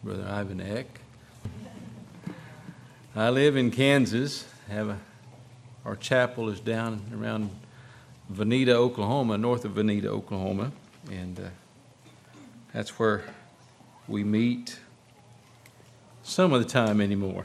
Brother Ivan Eck. I live in Kansas. Our chapel is down around Veneta, Oklahoma, north of Veneta, Oklahoma, and that's where we meet some of the time anymore.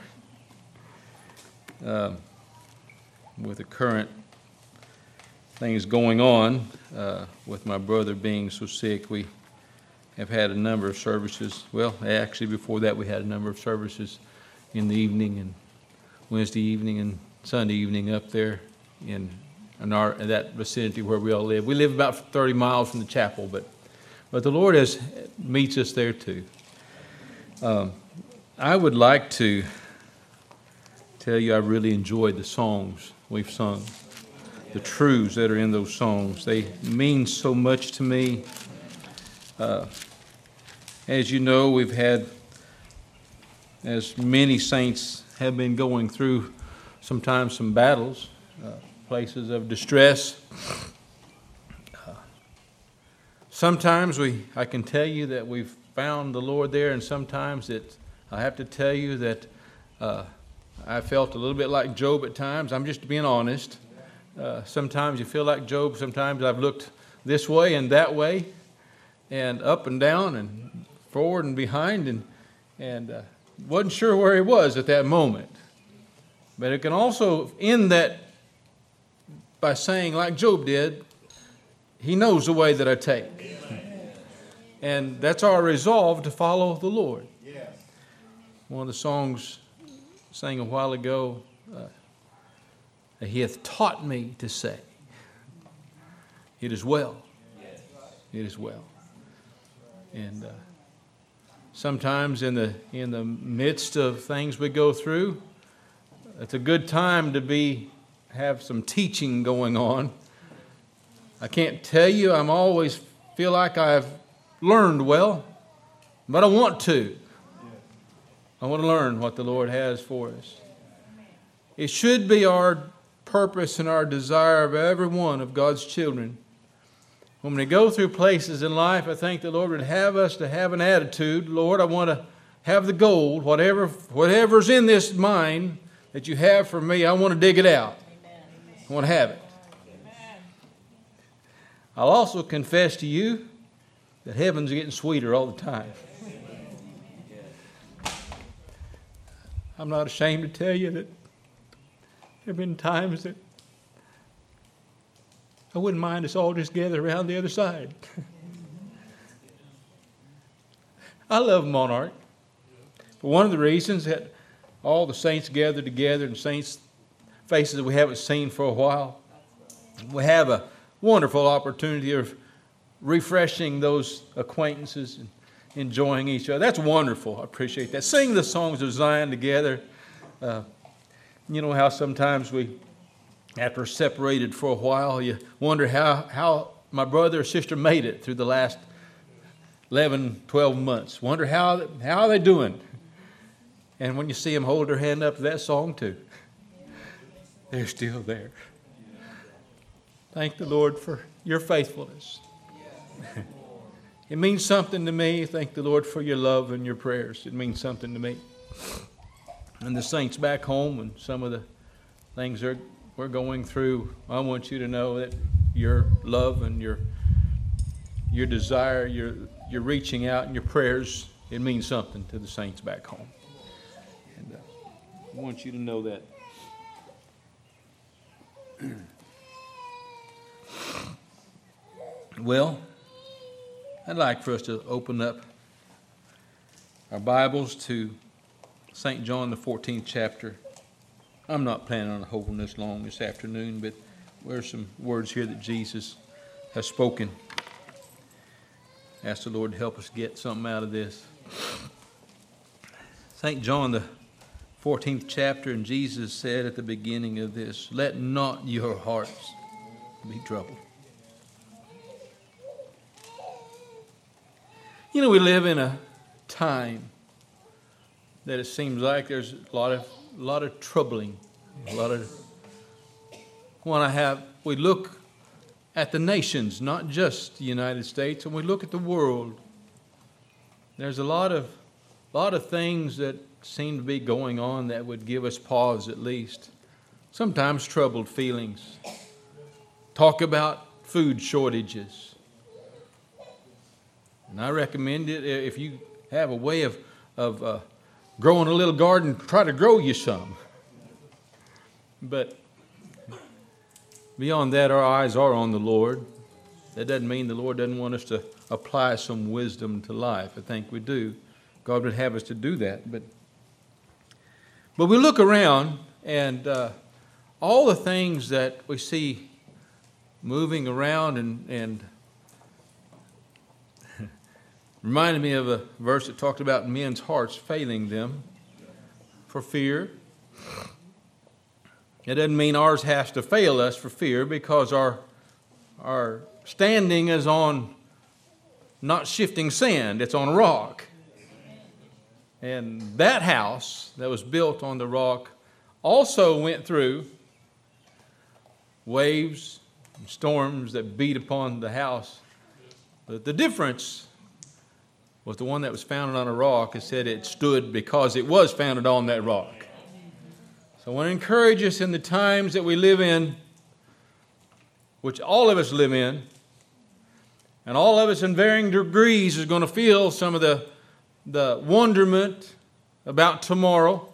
With the current things going on, with my brother being so sick, we have had a number of services. Well, actually before that we had a number of services in the evening and Wednesday evening and Sunday evening up there in that vicinity where we all live. We live about 30 miles from the chapel, but the Lord meets us there too. I would like to tell you I really enjoyed the songs we've sung, the truths that are in those songs. They mean so much to me. As you know, we've had, as many saints have been going through sometimes some battles, places of distress. Sometimes I can tell you that we've found the Lord there, and sometimes I have to tell you that I felt a little bit like Job at times. I'm just being honest. Sometimes you feel like Job. Sometimes I've looked this way and that way, and up and down and forward and behind, and wasn't sure where he was at that moment. But it can also end that by saying, like Job did, he knows the way that I take. And that's our resolve to follow the Lord. One of the songs sang a while ago, he hath taught me to say, it is well. It is well. And sometimes in the midst of things we go through, it's a good time to have some teaching going on. I can't tell you, I'm always feel like I've learned well, but I want to. I want to learn what the Lord has for us. It should be our purpose and our desire of every one of God's children. When we go through places in life, I think the Lord would have us to have an attitude. Lord, I want to have the gold, whatever's in this mind that you have for me, I want to dig it out. I want to have it. I'll also confess to you that heaven's getting sweeter all the time. I'm not ashamed to tell you that there have been times that I wouldn't mind us all just gather around the other side. I love Monarch. For one of the reasons that all the saints gather together and saints' faces that we haven't seen for a while. We have a wonderful opportunity of refreshing those acquaintances and enjoying each other. That's wonderful. I appreciate that. Sing the songs of Zion together. You know how sometimes after separated for a while, you wonder how my brother or sister made it through the last 11, 12 months. Wonder how are they doing? And when you see them hold their hand up to that song too, they're still there. Thank the Lord for your faithfulness. It means something to me. Thank the Lord for your love and your prayers. It means something to me. And the saints back home and some of the things we're going through, I want you to know that your love and your desire, your reaching out and your prayers, it means something to the saints back home. And I want you to know that. Well, I'd like for us to open up our Bibles to St. John, the 14th chapter. I'm not planning on holding this long this afternoon, but there's some words here that Jesus has spoken. Ask the Lord to help us get something out of this. St. John, the 14th chapter, and Jesus said at the beginning of this, let not your hearts be troubled. You know, we live in a time that it seems like there's a lot of troubling, we look at the nations, not just the United States, and we look at the world. There's a lot of A lot of things that seem to be going on that would give us pause at least. Sometimes troubled feelings. Talk about food shortages. And I recommend it if you have a way of growing a little garden, try to grow you some. But beyond that, our eyes are on the Lord. That doesn't mean the Lord doesn't want us to apply some wisdom to life. I think we do. God would have us to do that. But we look around and all the things that we see moving around and reminded me of a verse that talked about men's hearts failing them for fear. It doesn't mean ours has to fail us for fear, because our standing is on not shifting sand, it's on a rock. And that house that was built on the rock also went through waves and storms that beat upon the house. But the difference was the one that was founded on a rock. It said it stood because it was founded on that rock. So I want to encourage us in the times that we live in, which all of us live in, and all of us in varying degrees is going to feel some of the wonderment about tomorrow.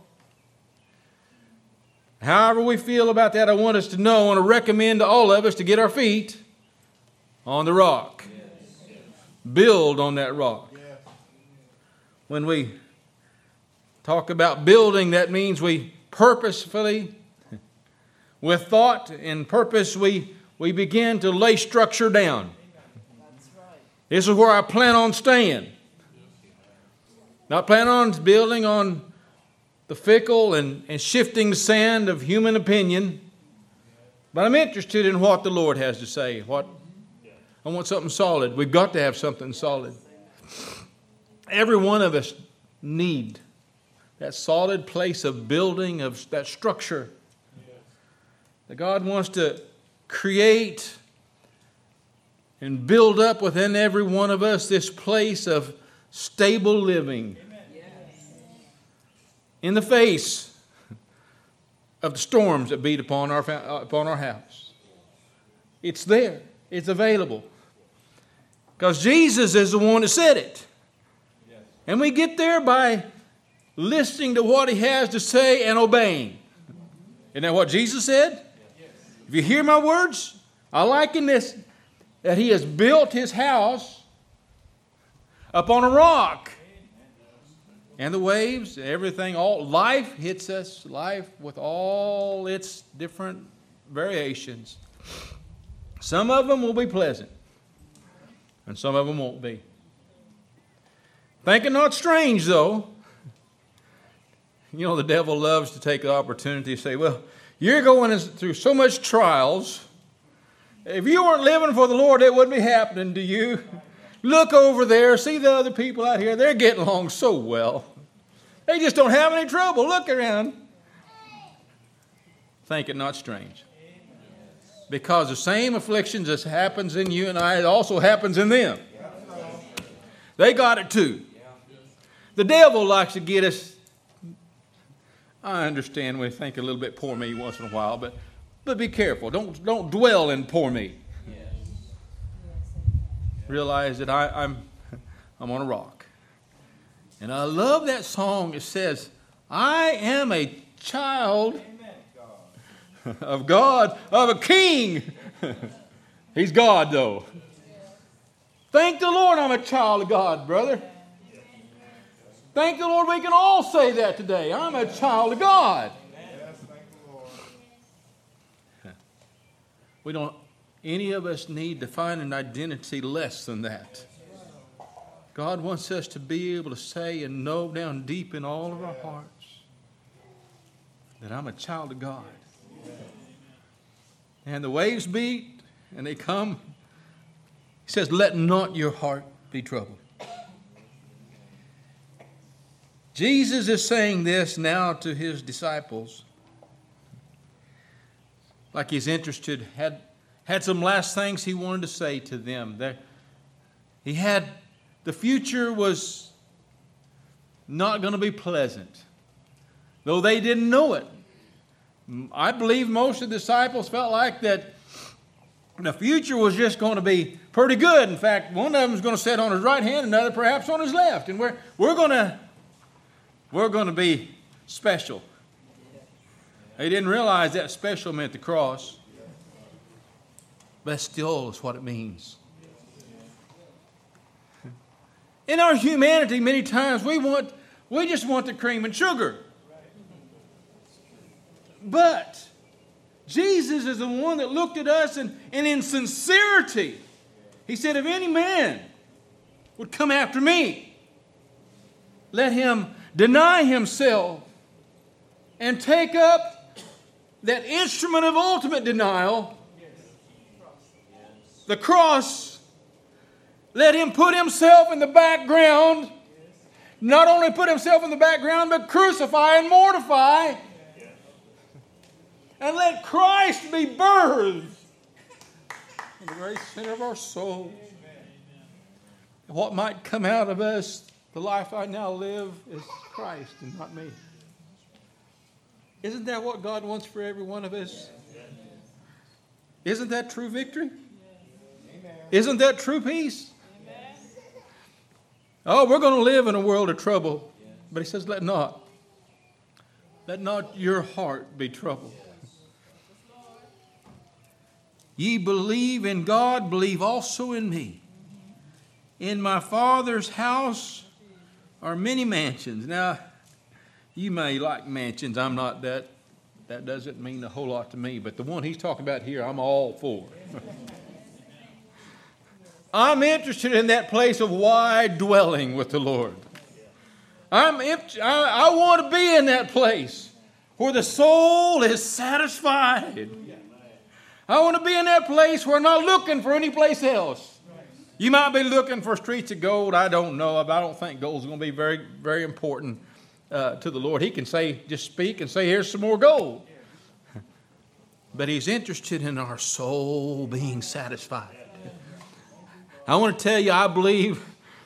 However we feel about that, I want us to know, I want to recommend to all of us to get our feet on the rock. Build on that rock. When we talk about building, that means we purposefully, with thought and purpose, we begin to lay structure down. This is where I plan on staying. Not plan on building on the fickle and shifting sand of human opinion, but I'm interested in what the Lord has to say. I want something solid. We've got to have something solid. Every one of us need that solid place of building, of that structure that God wants to create and build up within every one of us, this place of stable living in the face of the storms that beat upon our house. It's there. It's available. Because Jesus is the one that said it. And we get there by listening to what He has to say and obeying. Isn't that what Jesus said? If you hear my words, I liken this, that He has built His house upon a rock. And the waves, everything, all life hits us, life with all its different variations. Some of them will be pleasant, and some of them won't be. Think it not strange, though. You know, the devil loves to take the opportunity to say, well, you're going through so much trials. If you weren't living for the Lord, it wouldn't be happening to you. Look over there, see the other people out here. They're getting along so well. They just don't have any trouble. Look around. Think it not strange. Because the same afflictions that happens in you and I, it also happens in them. They got it too. The devil likes to get us. I understand we think a little bit poor me once in a while, but be careful. Don't dwell in poor me. Realize that I'm on a rock. And I love that song. It says, I am a child of God, of a king. He's God, though. Thank the Lord I'm a child of God, brother. Thank the Lord we can all say that today. I'm a child of God. We don't, any of us need to find an identity less than that. God wants us to be able to say and know down deep in all of our hearts that I'm a child of God. And the waves beat and they come. He says, let not your heart be troubled. Jesus is saying this now to His disciples. Like He's interested, had some last things He wanted to say to them. The future was not going to be pleasant. Though they didn't know it. I believe most of the disciples felt like that the future was just going to be pretty good. In fact, one of them is going to sit on his right hand, another perhaps on his left. And we're going to be special. They didn't realize that special meant the cross. But that still is what it means. In our humanity, many times we just want the cream and sugar. But Jesus is the one that looked at us and in sincerity, He said, if any man would come after me, let him deny himself and take up that instrument of ultimate denial, the cross. Let him put himself in the background. Not only put himself in the background, but crucify and mortify. And let Christ be birthed in the very center of our soul. What might come out of us, the life I now live, is Christ and not me. Isn't that what God wants for every one of us? Isn't that true victory? Isn't that true peace? Oh, we're going to live in a world of trouble. But He says, let not your heart be troubled. Ye believe in God, believe also in me. In my Father's house are many mansions. Now, you may like mansions. I'm not that. That doesn't mean a whole lot to me. But the one He's talking about here, I'm all for. I'm interested in that place of wide dwelling with the Lord. I want to be in that place where the soul is satisfied. I want to be in that place where I'm not looking for any place else. You might be looking for streets of gold. I don't know. But I don't think gold is going to be very, very important to the Lord. He can say, just speak and say, here's some more gold. But He's interested in our soul being satisfied. I want to tell you, I believe,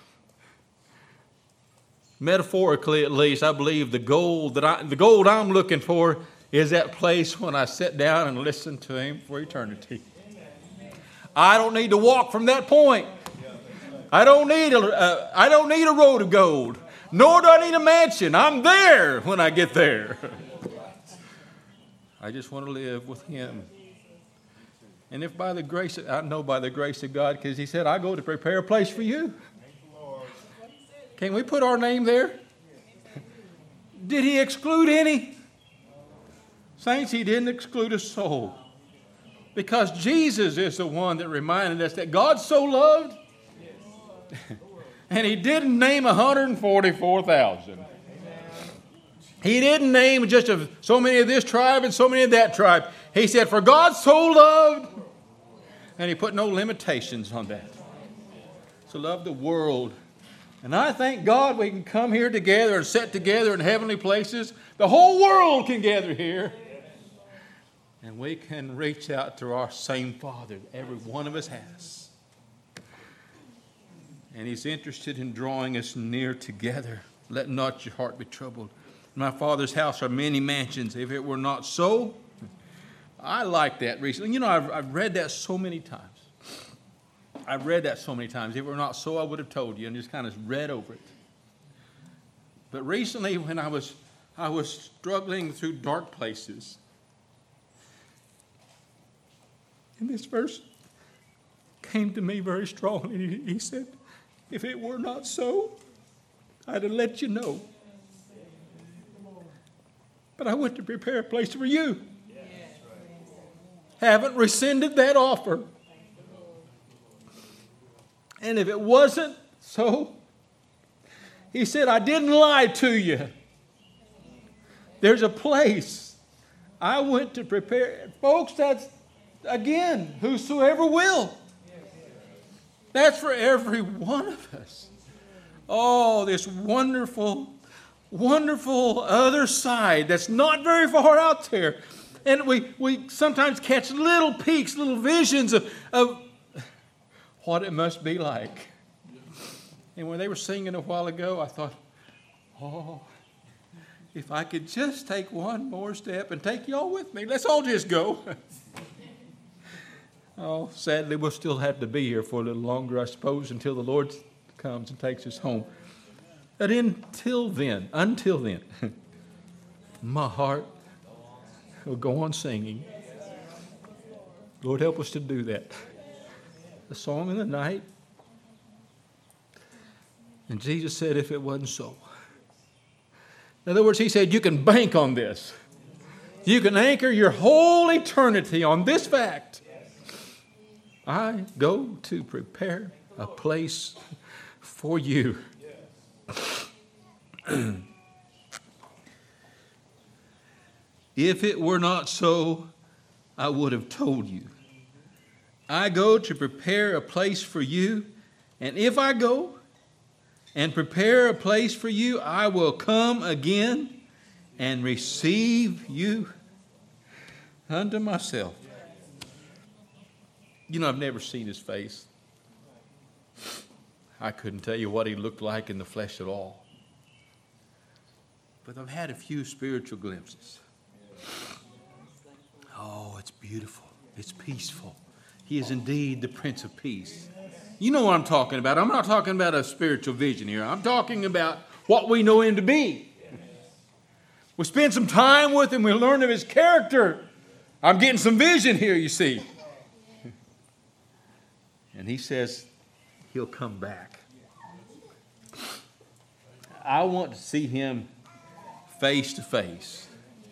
metaphorically at least, I believe the gold I'm looking for is that place when I sit down and listen to Him for eternity. I don't need to walk from that point. I don't need a road of gold, nor do I need a mansion. I'm there when I get there. I just want to live with Him. And if by the grace, I know by the grace of God, because He said, I go to prepare a place for you. Can we put our name there? Did He exclude any? Saints, He didn't exclude a soul. Because Jesus is the one that reminded us that God so loved. And He didn't name 144,000. He didn't name just so many of this tribe and so many of that tribe. He said, for God so loved. And He put no limitations on that. So love the world. And I thank God we can come here together and sit together in heavenly places. The whole world can gather here. And we can reach out to our same Father that every one of us has. And He's interested in drawing us near together. Let not your heart be troubled. In my Father's house are many mansions. If it were not so, I like that recently. You know, I've read that so many times. I've read that so many times. If it were not so, I would have told you and just kind of read over it. But recently when I was struggling through dark places, and this verse came to me very strongly. He said, if it were not so, I'd have let you know. But I went to prepare a place for you. Haven't rescinded that offer. And if it wasn't so, He said, I didn't lie to you. There's a place I went to prepare. Folks, that's, again, whosoever will. That's for every one of us. Oh, this wonderful, wonderful other side that's not very far out there. And we sometimes catch little peaks, little visions of what it must be like. And when they were singing a while ago, I thought, Oh, if I could just take one more step and take y'all with me. Let's all just go. Oh, sadly, we'll still have to be here for a little longer, I suppose, until the Lord comes and takes us home. But until then, my heart will go on singing. Lord, help us to do that. The song in the night. And Jesus said, if it wasn't so. In other words, he said, you can bank on this. You can anchor your whole eternity on this fact. I go to prepare a place for you. If it were not so, I would have told you. I go to prepare a place for you, and if I go and prepare a place for you, I will come again and receive you unto myself. You know, I've never seen his face. I couldn't tell you what he looked like in the flesh at all. But I've had a few spiritual glimpses. Oh, it's beautiful. It's peaceful. He is indeed the Prince of Peace. You know what I'm talking about. I'm not talking about a spiritual vision here. I'm talking about what we know him to be. We spend some time with him. We learn of his character. I'm getting some vision here, you see. And he says he'll come back. I want to see him face to face.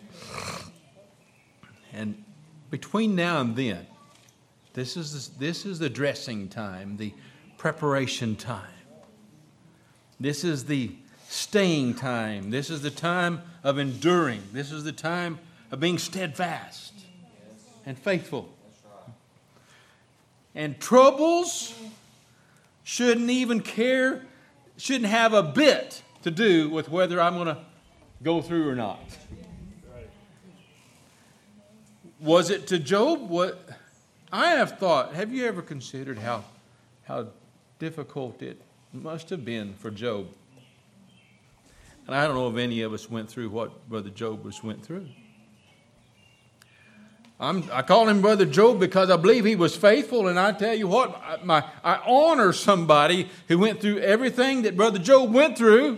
And between now and then, this is the dressing time, the preparation time. This is the staying time. This is the time of enduring. This is the time of being steadfast and faithful. And troubles shouldn't have a bit to do with whether I'm going to go through or not. Was it to Job? What I have thought, have you ever considered how difficult it must have been for Job? And I don't know if any of us went through what Brother Job went through. I call him Brother Job because I believe he was faithful, and I tell you what, I honor somebody who went through everything that Brother Job went through.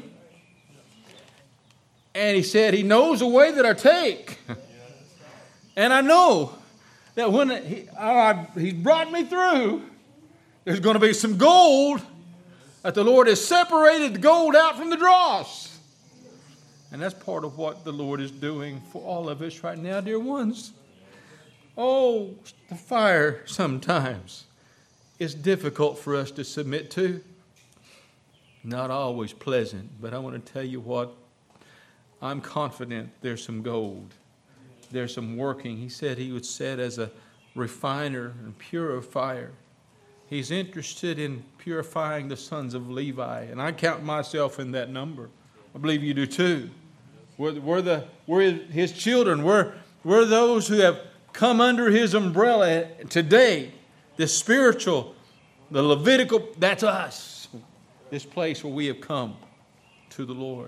And he said, he knows the way that I take. And I know that when he's brought me through, there's going to be some gold, that the Lord has separated the gold out from the dross. And that's part of what the Lord is doing for all of us right now, dear ones. Oh, the fire sometimes is difficult for us to submit to. Not always pleasant, but I want to tell you what, I'm confident there's some gold. There's some working. He said he would set as a refiner and purifier. He's interested in purifying the sons of Levi, and I count myself in that number. I believe you do too. We're his children. We're those who have come under his umbrella today. The spiritual, the Levitical, that's us. This place where we have come to the Lord.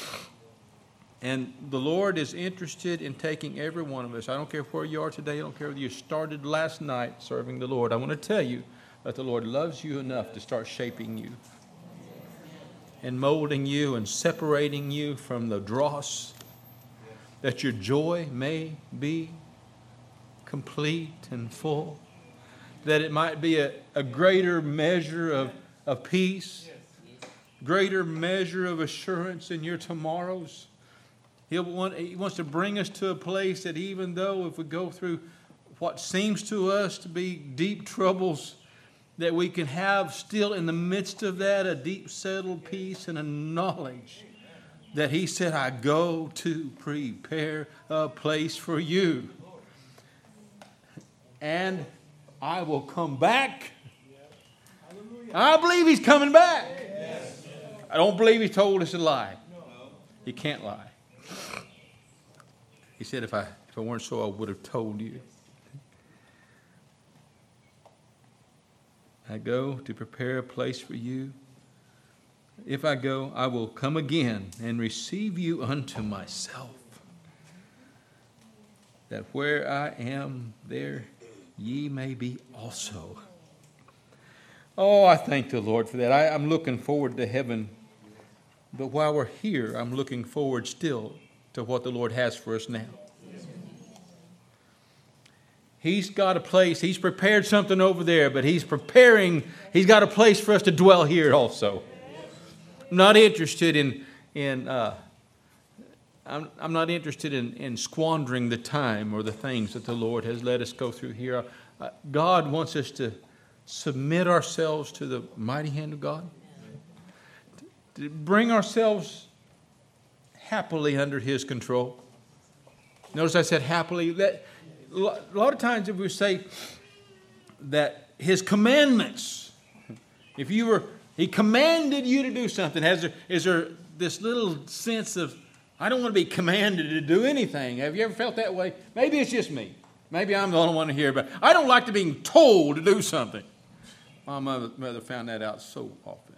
And the Lord is interested in taking every one of us. I don't care where you are today. I don't care whether you started last night serving the Lord. I want to tell you that the Lord loves you enough to start shaping you and molding you and separating you from the dross, that your joy may be complete and full, that it might be a greater measure of peace, greater measure of assurance in your tomorrows. He wants to bring us to a place that even though if we go through what seems to us to be deep troubles, that we can have still in the midst of that a deep settled peace and a knowledge that he said, I go to prepare a place for you. And I will come back. I believe he's coming back. I don't believe he told us a lie. He can't lie. He said, if I weren't so, I would have told you. I go to prepare a place for you. if I go, I will come again and receive you unto myself, that where I am, there ye may be also. Oh, I thank the Lord for that. I'm looking forward to heaven. But while we're here, I'm looking forward still to what the Lord has for us now. He's got a place. He's prepared something over there, but He's got a place for us to dwell here also. I'm not interested I'm not interested in squandering the time or the things that the Lord has let us go through here. God wants us to submit ourselves to the mighty hand of God, to bring ourselves happily under His control. Notice I said happily. That a lot of times if we say that His commandments, He commanded you to do something, is there this little sense of, I don't want to be commanded to do anything. Have you ever felt that way? Maybe it's just me. Maybe I'm the only one here, but I don't like to being told to do something. My mother found that out so often.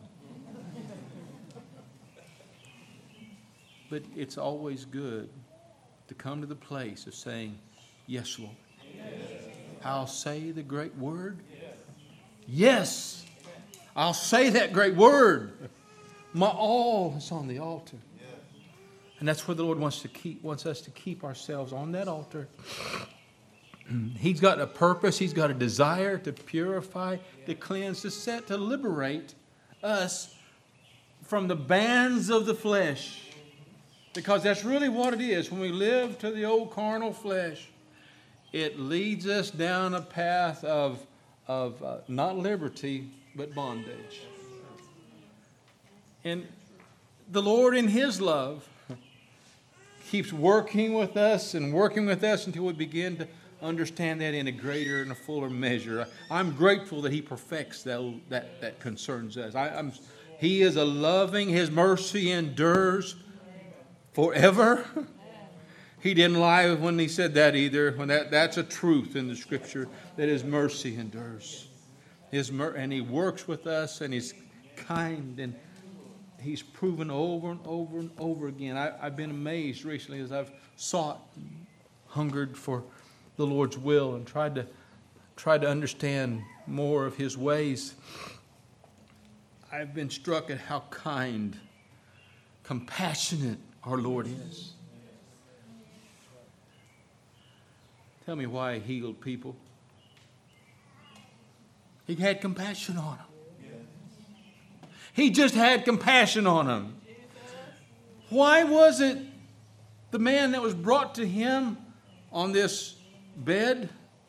But it's always good to come to the place of saying, yes, Lord. Yes. I'll say the great word. Yes. I'll say that great word. My all is on the altar. And that's where the Lord wants us to keep ourselves on that altar. He's got a purpose. He's got a desire to purify, to cleanse, to set, to liberate us from the bands of the flesh. Because that's really what it is. When we live to the old carnal flesh, it leads us down a path of not liberty, but bondage. And the Lord in His love keeps working with us until we begin to understand that in a greater and a fuller measure. I'm grateful that He perfects that concerns us. He is a loving, His mercy endures forever. He didn't lie when He said that either. That's a truth in the Scripture, that His mercy endures. And He works with us, and He's kind, and He's proven over and over and over again. I've been amazed recently as I've hungered for the Lord's will and tried to understand more of His ways. I've been struck at how kind, compassionate our Lord is. Tell me why He healed people. He had compassion on them. He just had compassion on them. Why was it the man that was brought to Him on this bed,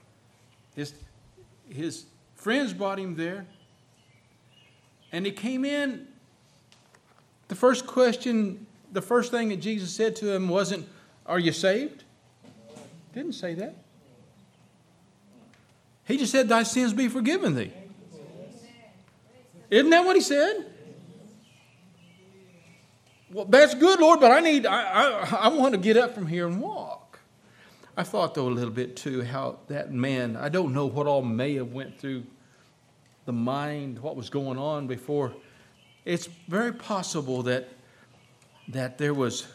his friends brought him there, and he came in, the first thing that Jesus said to him wasn't, "Are you saved?" Didn't say that. He just said, "Thy sins be forgiven thee." Isn't that what He said? Well, that's good, Lord, but I want to get up from here and walk. I thought, though, a little bit, too, how that man, I don't know what all may have went through the mind, what was going on before. It's very possible that there was,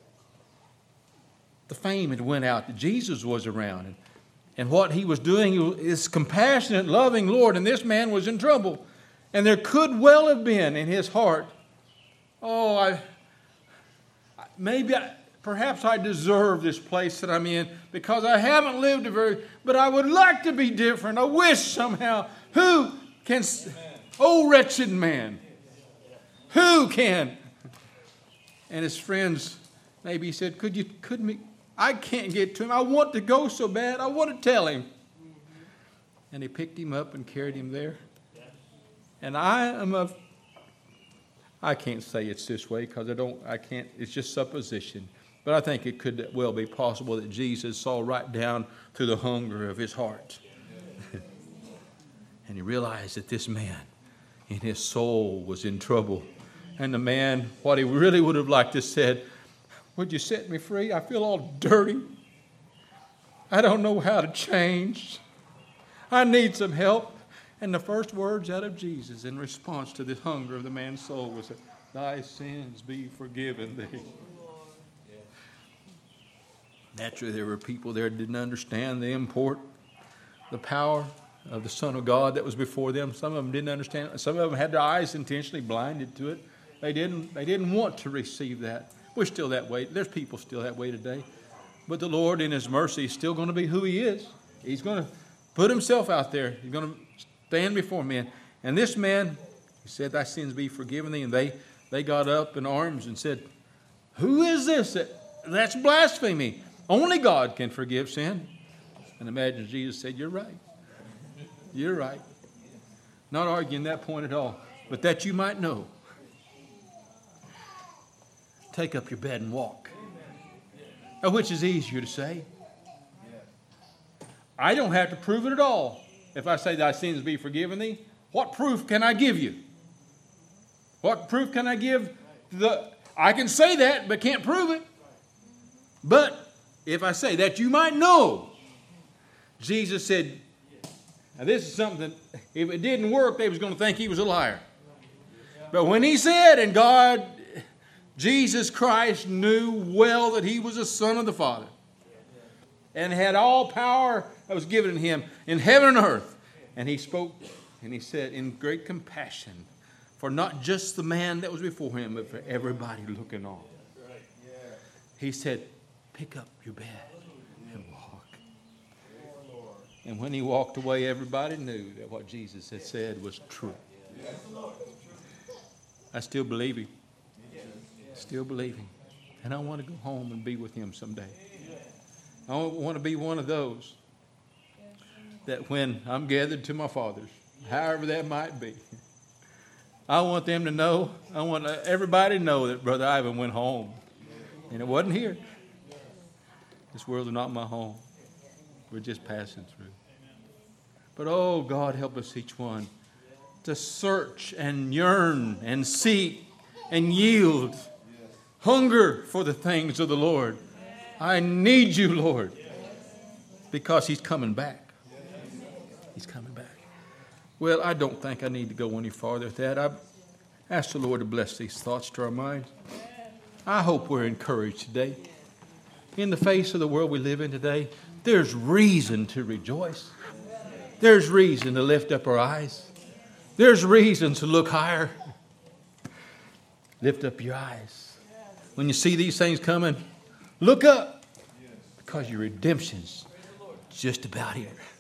the fame had went out, that Jesus was around, and what He was doing is compassionate, loving Lord, and this man was in trouble. And there could well have been in his heart, perhaps I deserve this place that I'm in because I haven't lived but I would like to be different. I wish somehow. Who can, oh wretched man, who can? And his friends, maybe he said, I can't get to him. I want to go so bad. I want to tell him. And he picked him up and carried him there. And I can't say it's this way because I can't, it's just supposition. But I think it could well be possible that Jesus saw right down to the hunger of his heart. And He realized that this man in his soul was in trouble. And the man, what he really would have liked to said, "Would you set me free? I feel all dirty. I don't know how to change. I need some help." And the first words out of Jesus in response to the hunger of the man's soul was, thy sins be forgiven thee. Naturally, there were people there that didn't understand the import, the power of the Son of God that was before them. Some of them didn't understand. Some of them had their eyes intentionally blinded to it. They didn't want to receive that. We're still that way. There's people still that way today. But the Lord, in His mercy, is still going to be who He is. He's going to put Himself out there. He's going to stand before men. And this man, he said, thy sins be forgiven thee. And they got up in arms and said, who is this? That's blasphemy. Only God can forgive sin. And imagine Jesus said, you're right. You're right. Not arguing that point at all. But that you might know. Take up your bed and walk. Now, which is easier to say? I don't have to prove it at all. If I say thy sins be forgiven thee, what proof can I give you? What proof can I give? I can say that, but can't prove it. But if I say that you might know, Jesus said, now this is something that if it didn't work, they was going to think He was a liar. But when He said, and God, Jesus Christ knew well that He was a Son of the Father and had all power that was given to Him in heaven and earth. And He spoke and He said in great compassion for not just the man that was before Him, but for everybody looking on. He said, pick up your bed and walk. And when He walked away, everybody knew that what Jesus had said was true. I still believe Him. Still believe Him. And I want to go home and be with Him someday. I want to be one of those that when I'm gathered to my fathers, however that might be, I want them to know, I want everybody to know that Brother Ivan went home. And it wasn't here. This world is not my home. We're just passing through. But oh, God, help us each one to search and yearn and seek and yield. Hunger for the things of the Lord. I need you, Lord, because He's coming back. He's coming back. Well, I don't think I need to go any farther with that. I ask the Lord to bless these thoughts to our minds. I hope we're encouraged today. In the face of the world we live in today, there's reason to rejoice. There's reason to lift up our eyes. There's reason to look higher. Lift up your eyes. When you see these things coming, look up, because your redemption's just about here.